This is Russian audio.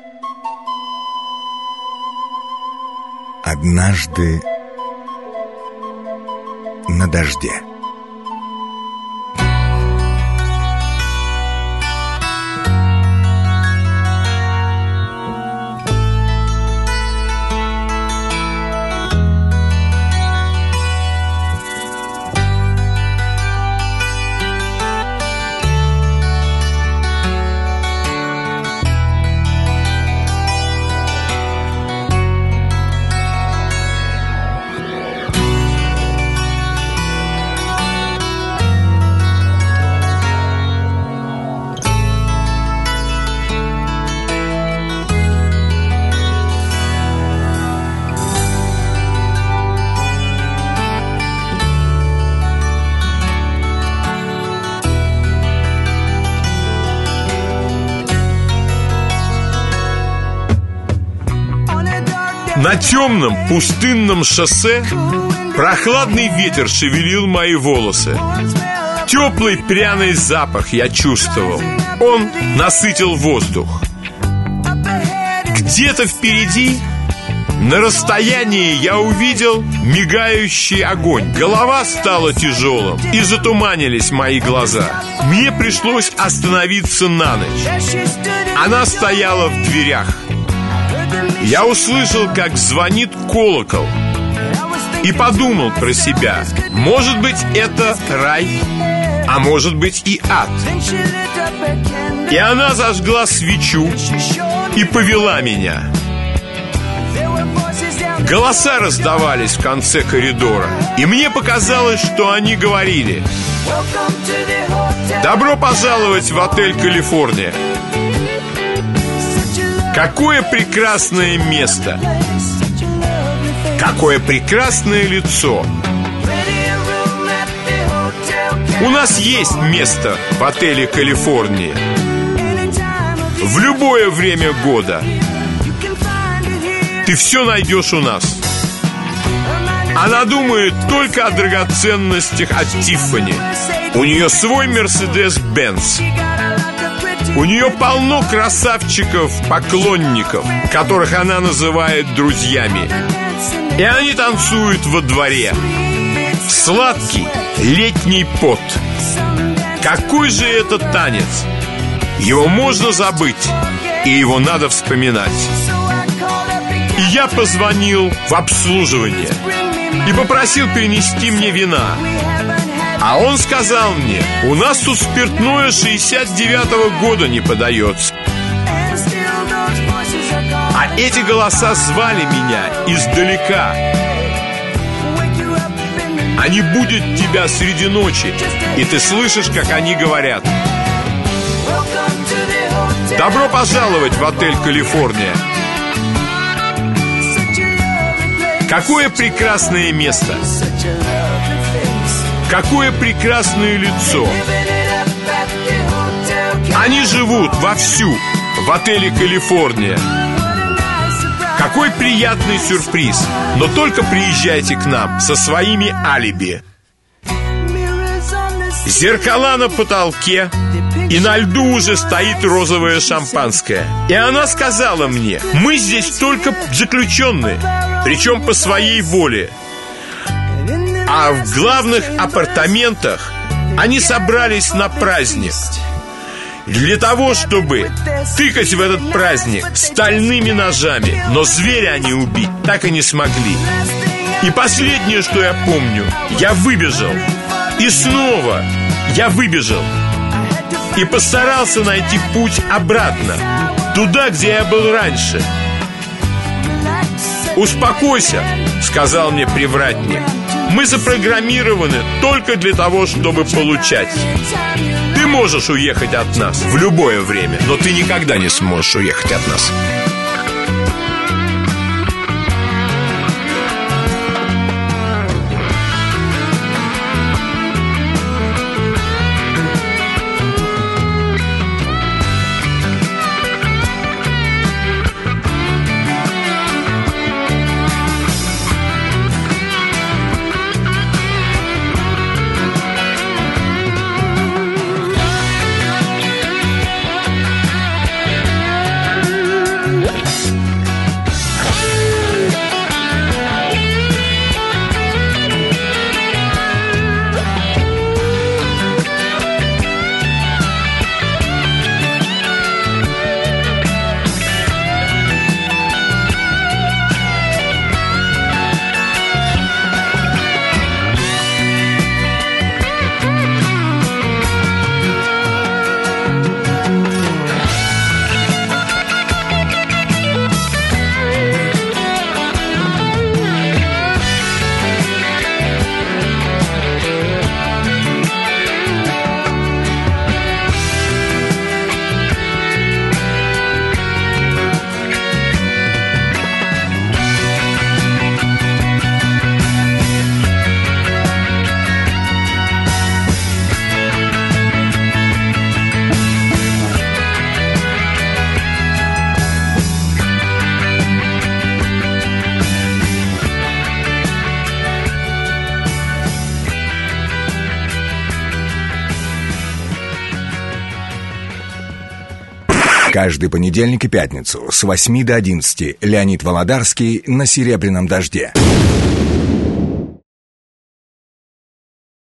Однажды на дожде. На темном пустынном шоссе прохладный ветер шевелил мои волосы. Теплый пряный запах я чувствовал. Он насытил воздух. Где-то впереди, на расстоянии, я увидел мигающий огонь. Голова стала тяжелым, и затуманились мои глаза. Мне пришлось остановиться на ночь. Она стояла в дверях. Я услышал, как звонит колокол, и подумал про себя: может быть, это рай, а может быть и ад. И она зажгла свечу и повела меня. Голоса раздавались в конце коридора, и мне показалось, что они говорили: «Добро пожаловать в отель «Калифорния». Какое прекрасное место! Какое прекрасное лицо! У нас есть место в отеле «Калифорния» в любое время года. Ты все найдешь у нас. Она думает только о драгоценностях от Тиффани. У нее свой Мерседес-Бенц. У нее полно красавчиков-поклонников, которых она называет друзьями. И они танцуют во дворе. Сладкий летний пот. Какой же это танец! Его можно забыть, и его надо вспоминать. И я позвонил в обслуживание и попросил принести мне вина. А он сказал мне: у нас тут спиртное 69-го года не подается. А эти голоса звали меня издалека. Они будут тебя среди ночи, и ты слышишь, как они говорят: добро пожаловать в отель «Калифорния». Какое прекрасное место! Какое прекрасное лицо! Они живут вовсю в отеле «Калифорния». Какой приятный сюрприз! Но только приезжайте к нам со своими алиби. Зеркала на потолке, и на льду уже стоит розовое шампанское. И она сказала мне: мы здесь только заключенные, причем по своей воле. А в главных апартаментах они собрались на праздник. Для того, чтобы тыкать в этот праздник стальными ножами. Но зверя они убить так и не смогли. И последнее, что я помню: я выбежал. И снова я выбежал. И постарался найти путь обратно, туда, где я был раньше. «Успокойся», — сказал мне привратник. «Мы запрограммированы только для того, чтобы получать. Ты можешь уехать от нас в любое время, но ты никогда не сможешь уехать от нас». Каждый понедельник и пятницу с 8 до 11 Леонид Володарский на «Серебряном дожде».